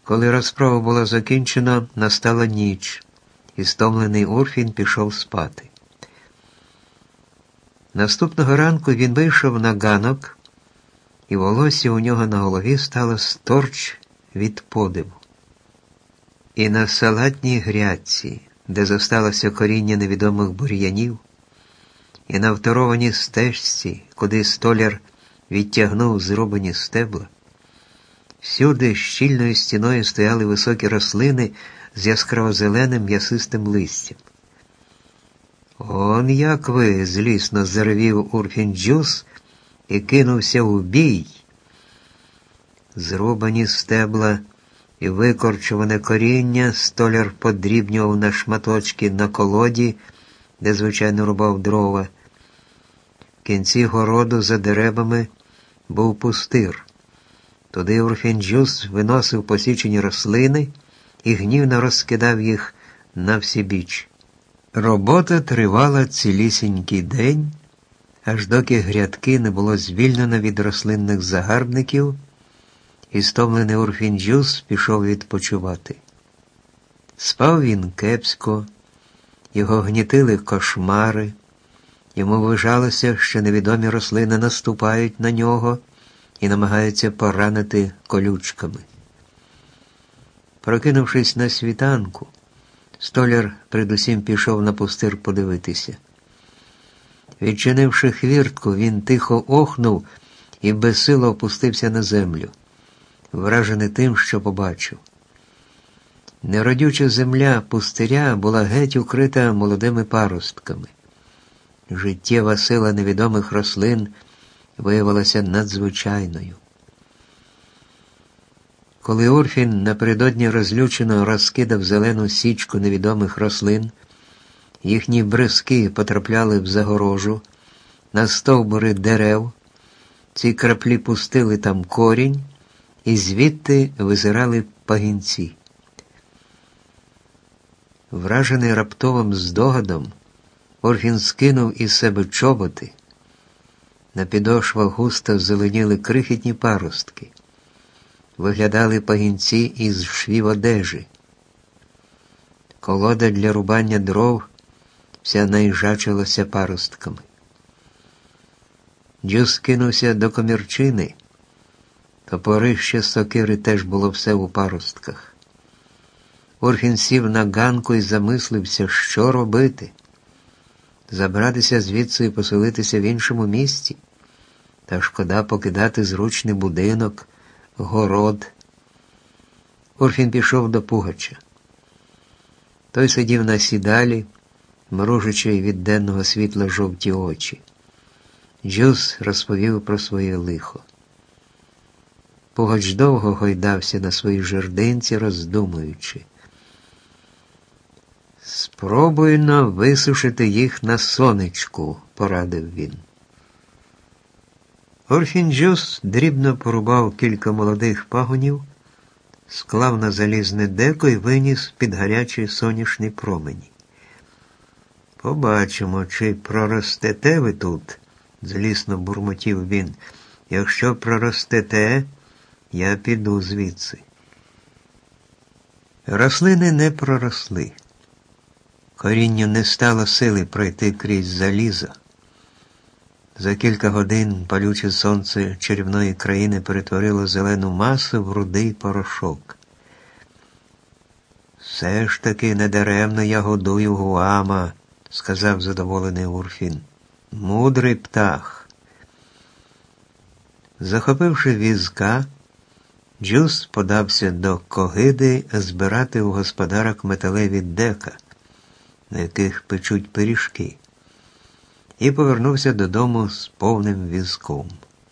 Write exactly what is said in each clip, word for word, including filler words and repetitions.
Коли розправа була закінчена, настала ніч, і стомлений Урфін пішов спати. Наступного ранку він вийшов на ганок, і волосся у нього на голові стало сторч від подиву. І на салатній грядці, де зосталося коріння невідомих бур'янів, і на второваній стежці, куди столяр відтягнув зрубані стебла, всюди щільною стіною стояли високі рослини з яскраво-зеленим м'ясистим листям. «Он як ви!» – злісно заревів Урфін Джюс і кинувся у бій. Зрубані стебла і викорчуване коріння столяр подрібнював на шматочки на колоді, де звичайно рубав дрова. В кінці городу за деревами був пустир. Туди Урфін Джюс виносив посічені рослини і гнівно розкидав їх на всі біч. Робота тривала цілісінький день, аж доки грядки не було звільнено від рослинних загарбників, і стомлений Урфін Джюс пішов відпочивати. Спав він кепсько, його гнітили кошмари, йому вважалося, що невідомі рослини наступають на нього і намагаються поранити колючками. Прокинувшись на світанку, столяр передусім пішов на пустир подивитися. Відчинивши хвіртку, він тихо охнув і безсило опустився на землю, вражений тим, що побачив. Неродюча земля пустиря була геть укрита молодими паростками. Життєва сила невідомих рослин виявилася надзвичайною. Коли Урфін напередодні розлючено розкидав зелену січку невідомих рослин, їхні бризки потрапляли в загорожу, на стовбури дерев, ці краплі пустили там корінь, і звідти визирали пагінці. Вражений раптовим здогадом, Урфін скинув із себе чоботи. На підошвах густо зеленіли крихітні паростки. Виглядали пагінці із швів одежі. Колода для рубання дров вся наїжачилася паростками. Джюс кинувся до комірчини. Топорище сокири теж було все у паростках. Урфін сів на ганку і замислився, що робити. Забратися звідси і поселитися в іншому місці. Та шкода покидати зручний будинок, город. Урфін пішов до Пугача. Той сидів на сідалі, мружачи від денного світла жовті очі. Джюс розповів про своє лихо. Пугач довго гойдався на своїй жердинці, роздумуючи. «Спробуй-но висушити їх на сонечку», – порадив він. Урфін Джюс дрібно порубав кілька молодих пагонів, склав на залізне деко і виніс під гарячі сонячні промені. «Побачимо, чи проростете ви тут», – злісно бурмотів він. «Якщо проростете, я піду звідси». Рослини не проросли. Корінню не стало сили пройти крізь залізо. За кілька годин палюче сонце чарівної країни перетворило зелену масу в рудий порошок. «Все ж таки недаремно я годую Гуама», – сказав задоволений Урфін. «Мудрий птах». Захопивши візка, Джюс подався до Когиди збирати у господарок металеві дека, на яких печуть пиріжки, і повернувся додому з повним візком.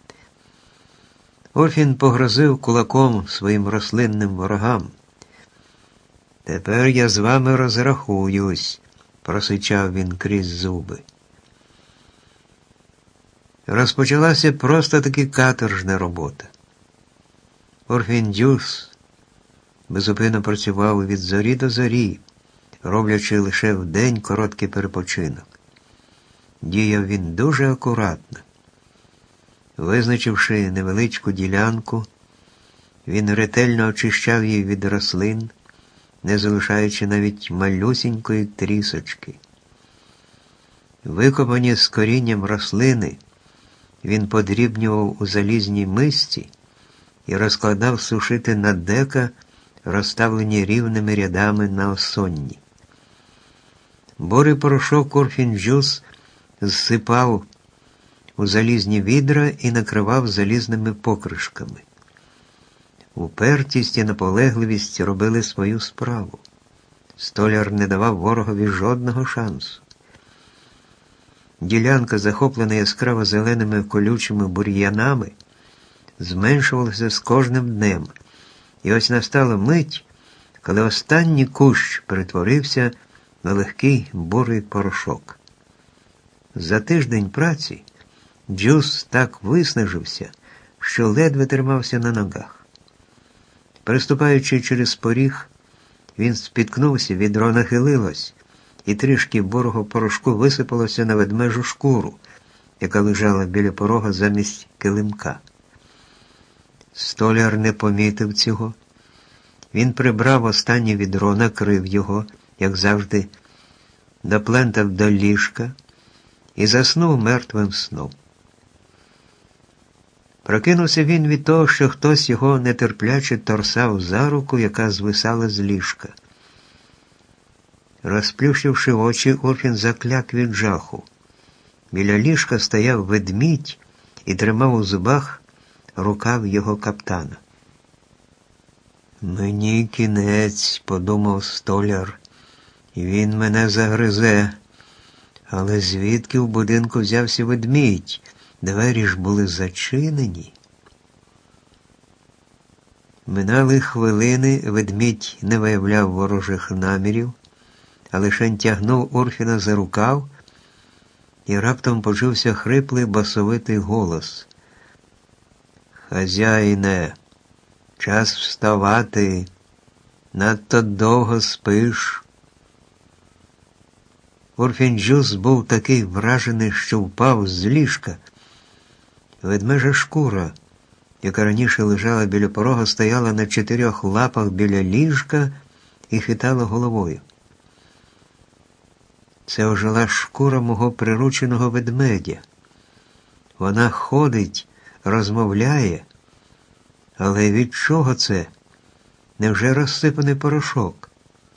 Урфін погрозив кулаком своїм рослинним ворогам. «Тепер я з вами розрахуюсь», – просичав він крізь зуби. Розпочалася просто-таки каторжна робота. Урфін Джюс безупинно працював від зорі до зорі, роблячи лише вдень короткий перепочинок. Діяв він дуже акуратно. Визначивши невеличку ділянку, Він ретельно очищав її від рослин, не залишаючи навіть малюсінької трісочки. Викопані з корінням рослини, він подрібнював у залізній мисці і розкладав сушити на дека, розставлені рівними рядами на осонні. Бурий порошок Урфін-Джюс зсипав у залізні відра і накривав залізними покришками. Упертість і наполегливість робили свою справу. Столяр не давав ворогові жодного шансу. Ділянка, захоплена яскраво зеленими колючими бур'янами, зменшувалася з кожним днем. І ось настала мить, коли останній кущ перетворився на легкий бурий порошок. За тиждень праці Джюс так виснажився, що ледве тримався на ногах. Переступаючи через поріг, він спіткнувся, відро нахилилось, і трішки бурого порошку висипалося на ведмежу шкуру, яка лежала біля порога замість килимка. Столяр не помітив цього. Він прибрав останнє відро, накрив його, як завжди, доплентав до ліжка і заснув мертвим сном. Прокинувся він від того, що хтось його нетерпляче торсав за руку, яка звисала з ліжка. Розплющивши очі, Урфін закляк від жаху. Біля ліжка стояв ведмідь і тримав у зубах рукав його каптана. «Мені кінець», – подумав столяр, – «він мене загризе». Але звідки в будинку взявся ведмідь? Двері ж були зачинені. Минали хвилини, ведмідь не виявляв ворожих намірів, а лише тягнув Урфіна за рукав, і раптом почувся хриплий басовитий голос. «Хазяїне, час вставати, надто довго спиш». Урфін-Джюс був такий вражений, що впав з ліжка. Ведмежа шкура, яка раніше лежала біля порога, стояла на чотирьох лапах біля ліжка і хитала головою. Це ожила шкура мого прирученого ведмедя. Вона ходить, розмовляє, але від чого це? Невже розсипаний порошок?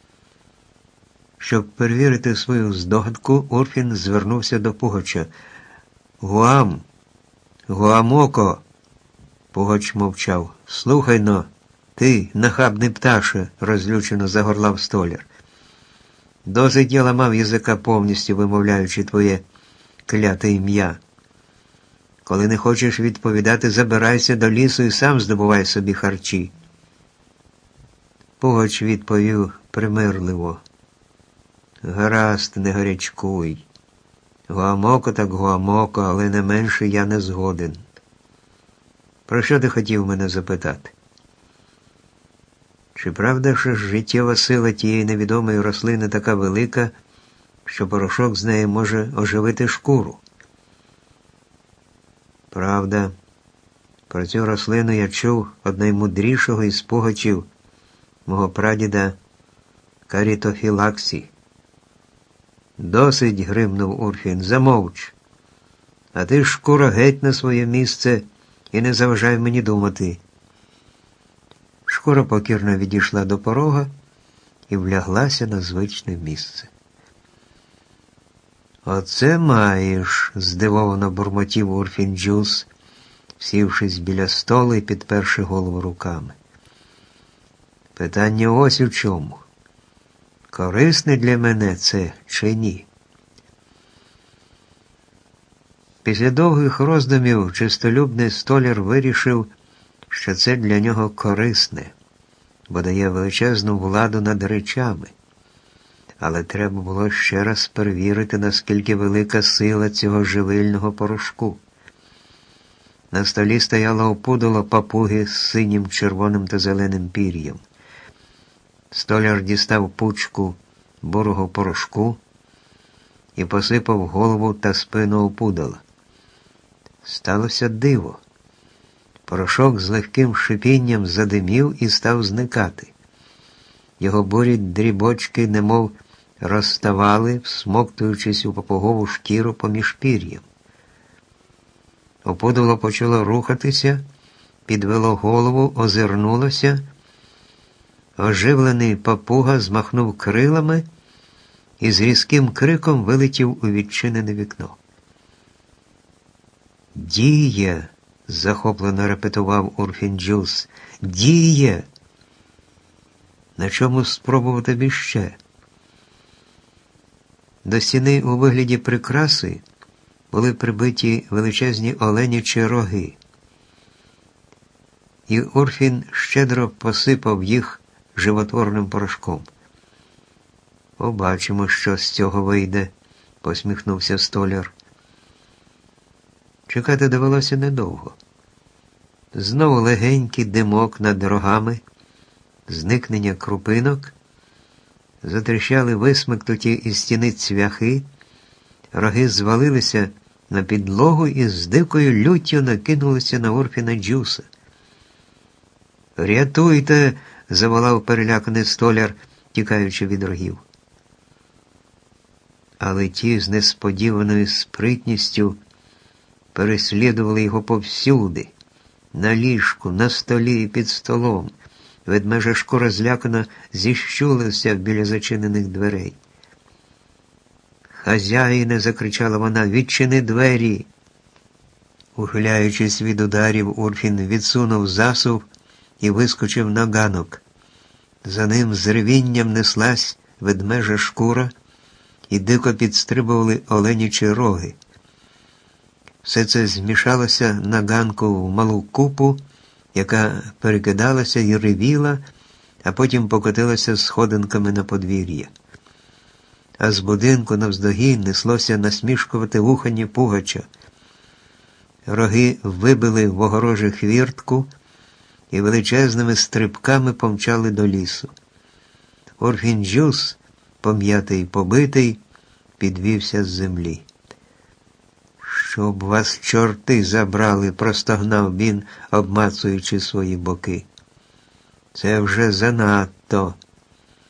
Щоб перевірити свою здогадку, Урфін звернувся до Пугача. «Гуам! Гуамоко!» Пугач мовчав. «Слухай-но, ти, нахабний пташе!» – розлючено загорлав столяр. «Досить я ламав язика повністю, вимовляючи твоє кляте ім'я. Коли не хочеш відповідати, забирайся до лісу і сам здобувай собі харчі». Пугач відповів примирливо. «Гаразд, не гарячкуй. Гуамоко так гуамоко, але не менше я не згоден. Про що ти хотів мене запитати? Чи правда, що життєва сила тієї невідомої рослини така велика, що порошок з неї може оживити шкуру?» «Правда. Про цю рослину я чув од наймудрішого із пугачів, мого прадіда Карітофілаксі». «Досить», – гримнув Урфін, – «замовч. А ти, шкура, геть на своє місце і не заважай мені думати». Шкура покірно відійшла до порога і вляглася на звичне місце. «Оце маєш», – здивовано бурмотів Урфін-Джюс, сівшись біля столу і підперши голову руками. «Питання ось у чому. Корисне для мене це чи ні?» Після довгих роздумів чистолюбний столяр вирішив, що це для нього корисне, бо дає величезну владу над речами. Але треба було ще раз перевірити, наскільки велика сила цього живильного порошку. На столі стояло опудало папуги з синім, червоним та зеленим пір'ям. Столяр дістав пучку бурого порошку і посипав голову та спину опудала. Сталося диво. Порошок з легким шипінням задимів і став зникати. Його бурі дрібочки немов розставали, всмоктуючись у папугову шкіру поміж пір'ям. Опудало почало рухатися, підвело голову, озирнулося. Оживлений папуга змахнув крилами і з різким криком вилетів у відчинене вікно. «Діє!» – захоплено репетував Урфін Джюс. «Діє! На чому спробувати б іще?» До стіни у вигляді прикраси були прибиті величезні оленячі роги. І Урфін щедро посипав їх животворним порошком. «Побачимо, що з цього вийде», – посміхнувся столяр. Чекати довелося недовго. Знову легенький димок над рогами, зникнення крупинок, затріщали висмикнуті із стіни цвяхи, роги звалилися на підлогу і з дикою люттю накинулися на Урфіна Джюса. «Рятуйте!» – заволав переляканий столяр, тікаючи від рогів. Але ті з несподіваною спритністю переслідували його повсюди, на ліжку, на столі і під столом. Ведмежа шкура злякано зіщулася біля зачинених дверей. «Хазяїне!» – закричала вона. «Відчини двері!» Ухиляючись від ударів, Урфін відсунув засув і вискочив на ганок. За ним з ревінням неслась ведмежа шкура, і дико підстрибували оленячі роги. Все це змішалося на ганку в малу купу, яка перекидалася і ревіла, а потім покотилася сходинками на подвір'я. А з будинку навздогін неслося насмішкувате вухання пугача. Роги вибили в огорожі хвіртку і величезними стрибками помчали до лісу. Урфін Джюс, пом'ятий й побитий, підвівся з землі. «Щоб вас чорти забрали!» – простогнав він, обмацуючи свої боки. «Це вже занадто!»